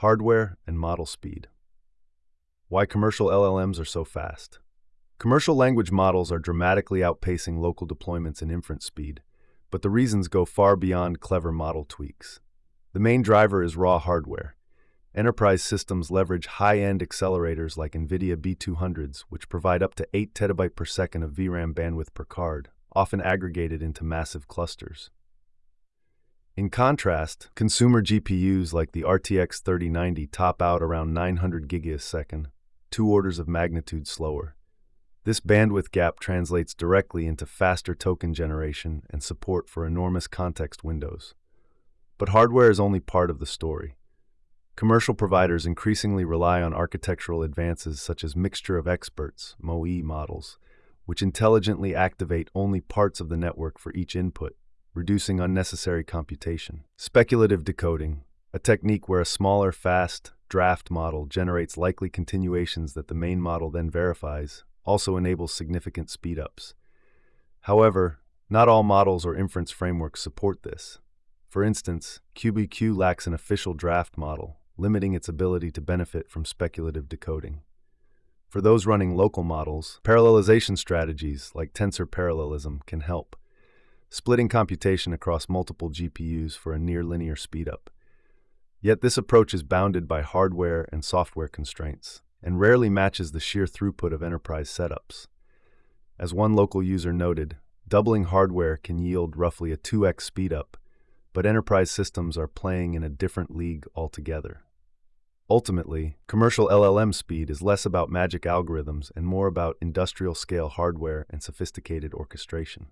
Hardware and model speed. Why commercial LLMs are so fast. Commercial language models are dramatically outpacing local deployments in inference speed, but the reasons go far beyond clever model tweaks. The main driver is raw hardware. Enterprise systems leverage high-end accelerators like NVIDIA B200s, which provide up to 8 TB per second of VRAM bandwidth per card, often aggregated into massive clusters. In contrast, consumer GPUs like the RTX 3090 top out around 900 GB/s, 2 orders of magnitude slower. This bandwidth gap translates directly into faster token generation and support for enormous context windows. But hardware is only part of the story. Commercial providers increasingly rely on architectural advances such as mixture of experts, MoE models, which intelligently activate only parts of the network for each input, reducing unnecessary computation. Speculative decoding, a technique where a smaller, fast, draft model generates likely continuations that the main model then verifies, also enables significant speedups. However, not all models or inference frameworks support this. For instance, QBQ lacks an official draft model, limiting its ability to benefit from speculative decoding. For those running local models, parallelization strategies like tensor parallelism can help, splitting computation across multiple GPUs for a near-linear speedup. Yet this approach is bounded by hardware and software constraints, and rarely matches the sheer throughput of enterprise setups. As one local user noted, doubling hardware can yield roughly a 2x speedup, but enterprise systems are playing in a different league altogether. Ultimately, commercial LLM speed is less about magic algorithms and more about industrial-scale hardware and sophisticated orchestration.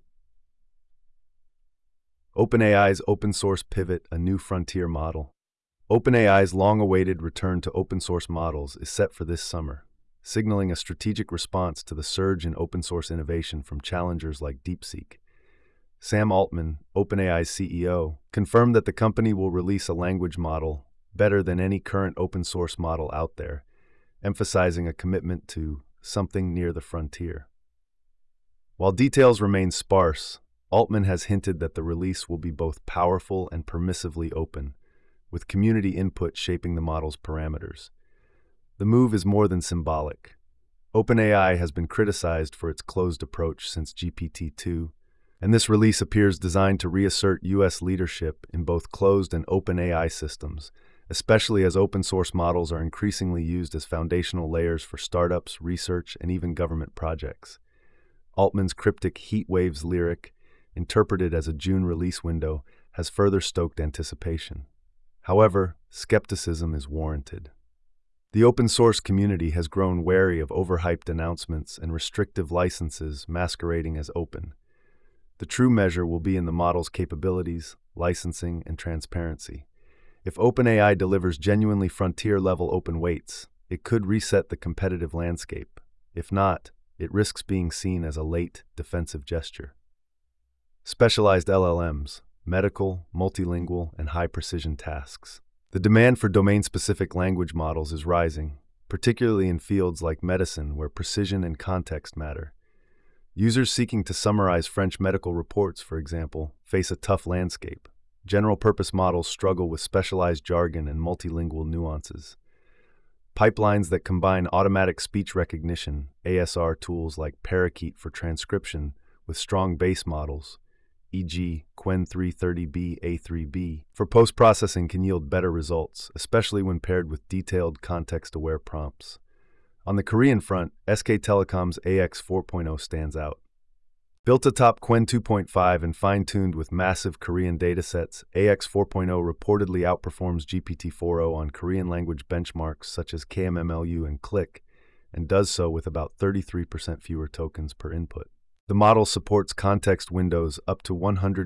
OpenAI's open-source pivot, a new frontier model. OpenAI's long-awaited return to open-source models is set for this summer, signaling a strategic response to the surge in open-source innovation from challengers like DeepSeek. Sam Altman, OpenAI's CEO, confirmed that the company will release a language model better than any current open-source model out there, emphasizing a commitment to something near the frontier. While details remain sparse, Altman has hinted that the release will be both powerful and permissively open, with community input shaping the model's parameters. The move is more than symbolic. OpenAI has been criticized for its closed approach since GPT-2, and this release appears designed to reassert U.S. leadership in both closed and open AI systems, especially as open-source models are increasingly used as foundational layers for startups, research, and even government projects. Altman's cryptic Heat Waves lyric, interpreted as a June release window, has further stoked anticipation. However, skepticism is warranted. The open-source community has grown wary of overhyped announcements and restrictive licenses masquerading as open. The true measure will be in the model's capabilities, licensing, and transparency. If OpenAI delivers genuinely frontier-level open weights, it could reset the competitive landscape. If not, it risks being seen as a late, defensive gesture. Specialized LLMs, medical, multilingual, and high-precision tasks. The demand for domain-specific language models is rising, particularly in fields like medicine where precision and context matter. Users seeking to summarize French medical reports, for example, face a tough landscape. General-purpose models struggle with specialized jargon and multilingual nuances. Pipelines that combine automatic speech recognition, ASR tools like Parakeet for transcription, with strong base models, e.g. Qwen 330B A3B, for post-processing can yield better results, especially when paired with detailed, context-aware prompts. On the Korean front, SK Telecom's AX 4.0 stands out. Built atop Qwen 2.5 and fine-tuned with massive Korean datasets, AX 4.0 reportedly outperforms GPT-4o on Korean language benchmarks such as KMMLU and CLIC, and does so with about 33% fewer tokens per input. The model supports context windows up to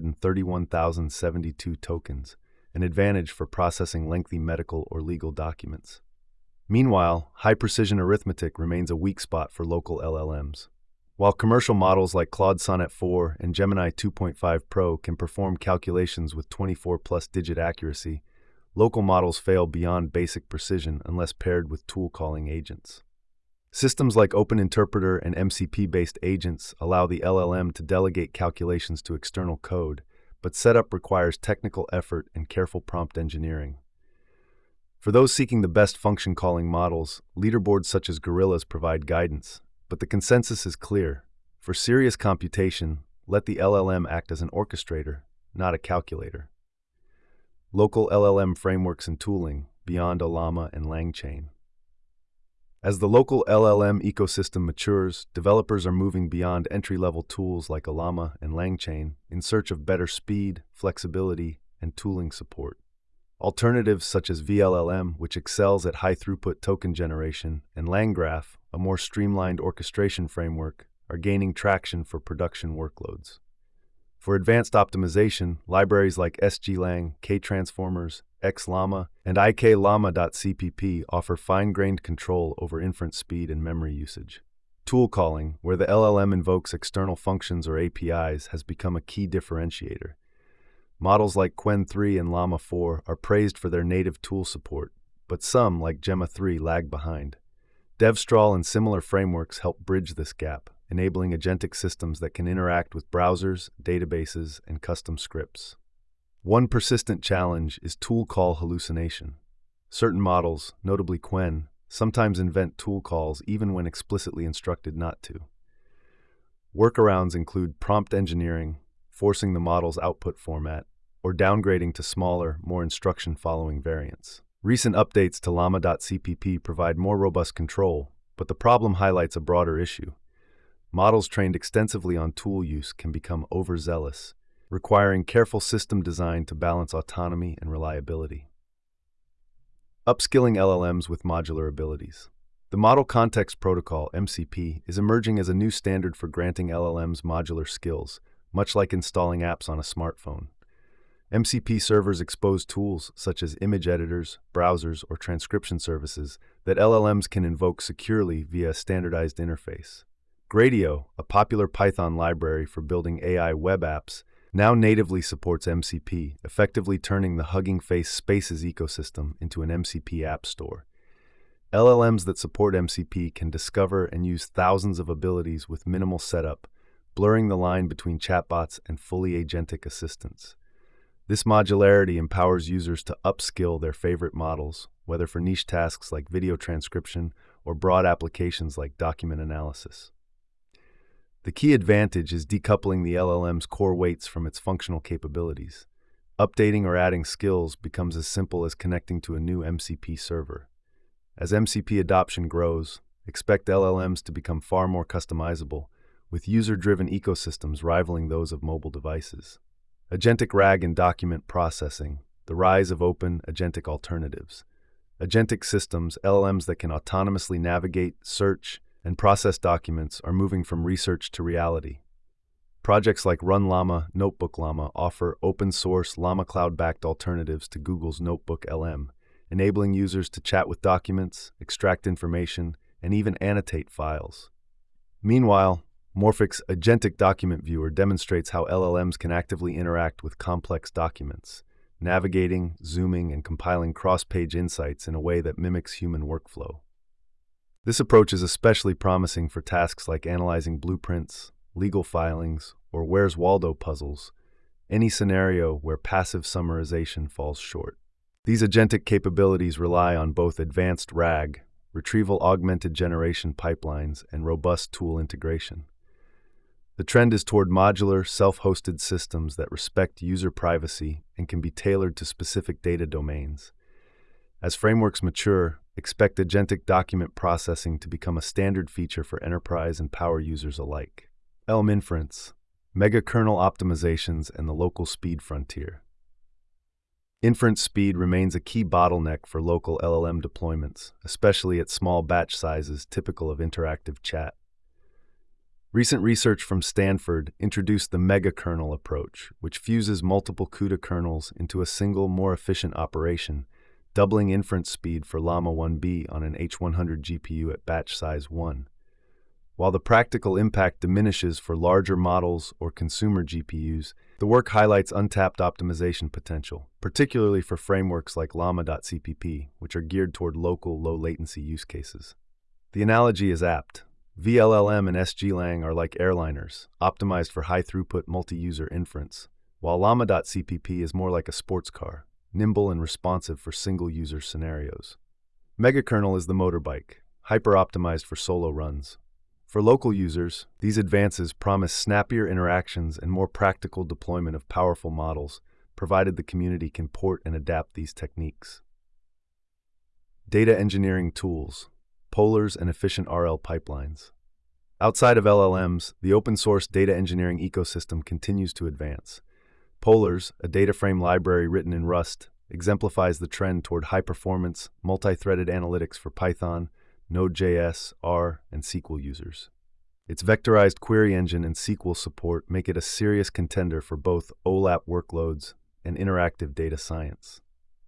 131,072 tokens, an advantage for processing lengthy medical or legal documents. Meanwhile, high-precision arithmetic remains a weak spot for local LLMs. While commercial models like Claude Sonnet 4 and Gemini 2.5 Pro can perform calculations with 24+ digit accuracy, local models fail beyond basic precision unless paired with tool-calling agents. Systems like OpenInterpreter and MCP-based agents allow the LLM to delegate calculations to external code, but setup requires technical effort and careful prompt engineering. For those seeking the best function calling models, leaderboards such as Gorillas provide guidance, but the consensus is clear. For serious computation, let the LLM act as an orchestrator, not a calculator. Local LLM frameworks and tooling beyond Ollama and LangChain. As the local LLM ecosystem matures, developers are moving beyond entry-level tools like Ollama and LangChain in search of better speed, flexibility, and tooling support. Alternatives such as vLLM, which excels at high-throughput token generation, and LangGraph, a more streamlined orchestration framework, are gaining traction for production workloads. For advanced optimization, libraries like SGLang, K-Transformers, XLlama, and ikllama.cpp offer fine-grained control over inference speed and memory usage. Tool calling, where the LLM invokes external functions or APIs, has become a key differentiator. Models like Qwen 3 and Llama 4 are praised for their native tool support, but some, like Gemma 3, lag behind. DevStrawl and similar frameworks help bridge this gap, enabling agentic systems that can interact with browsers, databases, and custom scripts. One persistent challenge is tool call hallucination. Certain models, notably Qwen, sometimes invent tool calls even when explicitly instructed not to. Workarounds include prompt engineering, forcing the model's output format, or downgrading to smaller, more instruction-following variants. Recent updates to llama.cpp provide more robust control, but the problem highlights a broader issue. Models trained extensively on tool use can become overzealous, requiring careful system design to balance autonomy and reliability. Upskilling LLMs with modular abilities. The Model Context Protocol, MCP, is emerging as a new standard for granting LLMs modular skills, much like installing apps on a smartphone. MCP servers expose tools such as image editors, browsers, or transcription services that LLMs can invoke securely via a standardized interface. Gradio, a popular Python library for building AI web apps, now natively supports MCP, effectively turning the Hugging Face Spaces ecosystem into an MCP app store. LLMs that support MCP can discover and use thousands of abilities with minimal setup, blurring the line between chatbots and fully agentic assistants. This modularity empowers users to upskill their favorite models, whether for niche tasks like video transcription or broad applications like document analysis. The key advantage is decoupling the LLM's core weights from its functional capabilities. Updating or adding skills becomes as simple as connecting to a new MCP server. As MCP adoption grows, expect LLMs to become far more customizable, with user-driven ecosystems rivaling those of mobile devices. Agentic RAG and document processing, the rise of open agentic alternatives. Agentic systems, LLMs that can autonomously navigate, search, and process documents are moving from research to reality. Projects like RunLlama, NotebookLlama offer open-source Llama Cloud-backed alternatives to Google's NotebookLM, enabling users to chat with documents, extract information, and even annotate files. Meanwhile, Morphic's Agentic Document Viewer demonstrates how LLMs can actively interact with complex documents, navigating, zooming, and compiling cross-page insights in a way that mimics human workflow. This approach is especially promising for tasks like analyzing blueprints, legal filings, or Where's Waldo puzzles, any scenario where passive summarization falls short. These agentic capabilities rely on both advanced RAG, retrieval augmented generation pipelines, and robust tool integration. The trend is toward modular, self-hosted systems that respect user privacy and can be tailored to specific data domains. As frameworks mature, expect agentic document processing to become a standard feature for enterprise and power users alike. Elm inference, mega-kernel optimizations, and the local speed frontier. Inference speed remains a key bottleneck for local LLM deployments, especially at small batch sizes typical of interactive chat. Recent research from Stanford introduced the mega-kernel approach, which fuses multiple CUDA kernels into a single, more efficient operation, doubling inference speed for Llama 1B on an H100 GPU at batch size 1. While the practical impact diminishes for larger models or consumer GPUs, the work highlights untapped optimization potential, particularly for frameworks like llama.cpp, which are geared toward local, low-latency use cases. The analogy is apt. vLLM and SGLang are like airliners, optimized for high-throughput multi-user inference, while llama.cpp is more like a sports car, nimble and responsive for single-user scenarios. Megakernel is the motorbike, hyper-optimized for solo runs. For local users, these advances promise snappier interactions and more practical deployment of powerful models, provided the community can port and adapt these techniques. Data engineering tools, polars, and efficient RL pipelines. Outside of LLMs, the open-source data engineering ecosystem continues to advance. Polars, a data frame library written in Rust, exemplifies the trend toward high-performance, multi-threaded analytics for Python, Node.js, R, and SQL users. Its vectorized query engine and SQL support make it a serious contender for both OLAP workloads and interactive data science.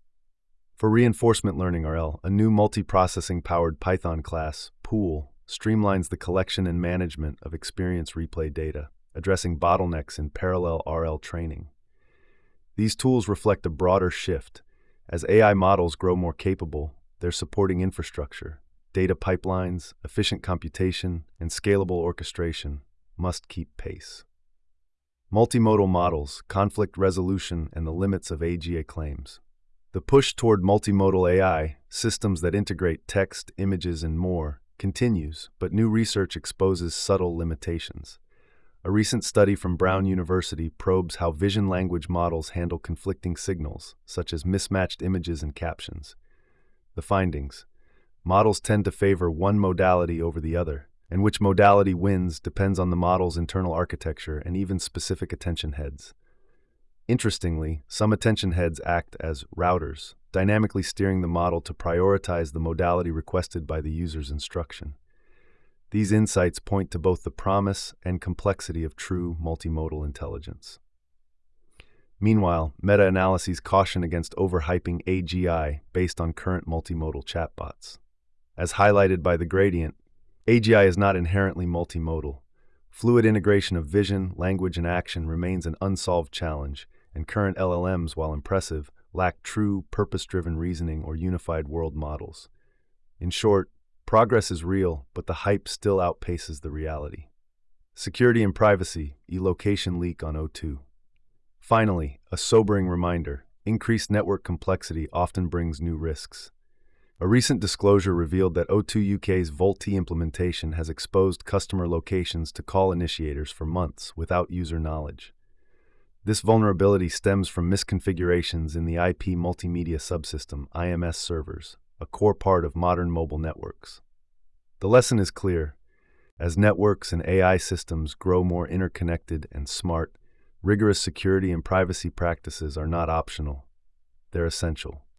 For reinforcement learning RL, a new multi-processing-powered Python class, Pool, streamlines the collection and management of experience replay data, addressing bottlenecks in parallel RL training. These tools reflect a broader shift. As AI models grow more capable, their supporting infrastructure, data pipelines, efficient computation, and scalable orchestration must keep pace. Multimodal models, conflict resolution, and the limits of AGI claims. The push toward multimodal AI, systems that integrate text, images, and more, continues, but new research exposes subtle limitations. A recent study from Brown University probes how vision-language models handle conflicting signals, such as mismatched images and captions. The findings: models tend to favor one modality over the other, and which modality wins depends on the model's internal architecture and even specific attention heads. Interestingly, some attention heads act as routers, dynamically steering the model to prioritize the modality requested by the user's instruction. These insights point to both the promise and complexity of true multimodal intelligence. Meanwhile, meta-analyses caution against overhyping AGI based on current multimodal chatbots. As highlighted by the gradient, AGI is not inherently multimodal. Fluid integration of vision, language, and action remains an unsolved challenge, and current LLMs, while impressive, lack true, purpose-driven reasoning or unified world models. In short, progress is real, but the hype still outpaces the reality. Security and privacy, eLocation leak on O2. Finally, a sobering reminder: increased network complexity often brings new risks. A recent disclosure revealed that O2 UK's VoLTE implementation has exposed customer locations to call initiators for months without user knowledge. This vulnerability stems from misconfigurations in the IP Multimedia Subsystem (IMS) servers, a core part of modern mobile networks. The lesson is clear: as networks and AI systems grow more interconnected and smart, rigorous security and privacy practices are not optional. They're essential.